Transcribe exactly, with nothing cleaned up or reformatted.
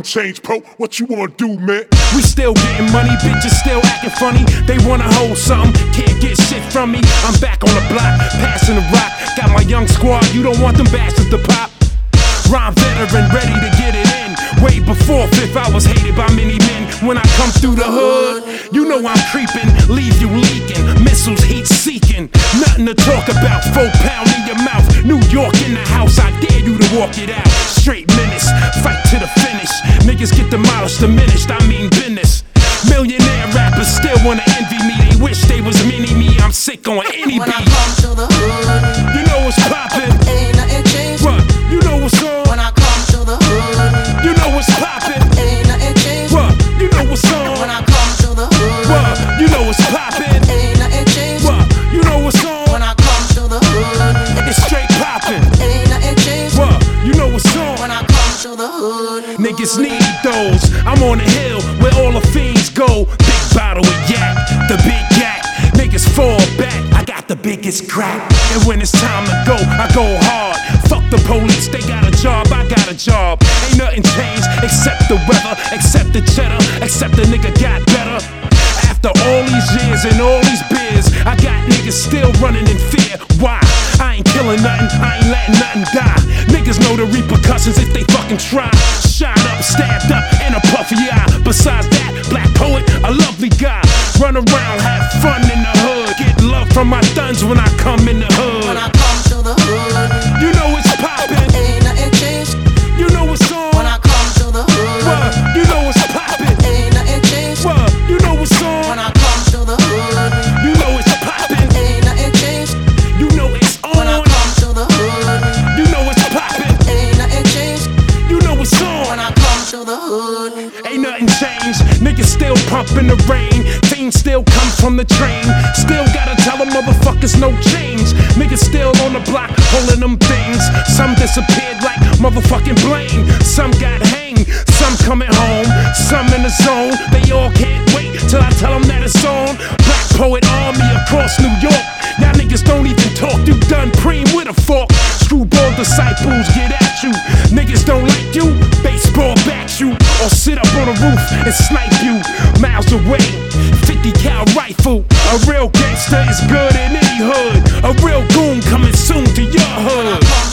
change, bro. What you wanna do, man? We still getting money, bitches still acting funny. They wanna hold something, can't get shit from me. I'm back on the block, passing the rock. Got my young squad, you don't want them bastards to pop. Rhyme veteran, ready to get it in. Way before Fifth, I was hated by many men. When I come through the hood, you know I'm creeping, leave you leaking, missiles heat seeking. Nothing to talk about, four pound in your mouth. New York in the house, I dare you to walk it out. Straight menace, fight to the finish. Niggas get demolished, diminished, I mean business. Millionaire rappers still wanna envy me. They wish they was mini me, I'm sick on any when beat. I come to the hood, you know what's poppin'. Ain't nothing changed. What? You know what's on. When I come to the hood, you know what's poppin'. Ain't nothing changed. What? You know what's on. When I come to the hood, What? You know what's poppin'. Ain't nothing changed. What? You know what's on. When I come to the hood, It's straight poppin'. Ain't nothing changed. What? You know what's on. When I come to the hood, Niggas need those. I'm on the hill where all the fiends go. Big bottle of yak, the big yak. Niggas fall back. I got the biggest crack. And when it's time to go, I go hard. Fuck the police, they got a job, I got a job. Ain't nothing changed except the weather, except the cheddar, except the nigga got better. After all these years and all these beers, I got niggas still running in fear. Why? I ain't killing nothing, I ain't letting nothing die. Niggas know the repercussions if they fucking try. Shot up, stabbed up, in a puffy eye. Besides that, black poet, a lovely guy. Run around, have fun in the hood. Get love from my thuns when I come in the hood. when I come to the hood, You know it's poppin'. ain't nothing changed. You know what's on. When I come to the hood, What? You know what's poppin'. ain't nothing changed. What? You know what's When on. I come to the hood, You know it's poppin'. ain't nothing changed. You know it's When I on. come to the hood, You know it's poppin'. ain't nothing changed. You know it's When on. I come to the hood, Ain't nothing changed. Niggas still pumping the rain. Fiends still come from the train. Still gotta tell them motherfuckers no change. Niggas still on the block holding them things. Some disappeared like motherfucking Blaine. Some got hanged. Some coming home. Some in the zone. They all can't wait till I tell them that it's on. Black Poet Army across New York. Now niggas don't even talk. You done preem with a fork. Screwball disciples get at you. Niggas don't like you. Baseball bat you. Or sit up on a roof and snipe you. Miles away. fifty cal rifle. A real gangster is good in any hood. A real goon coming soon to your hood.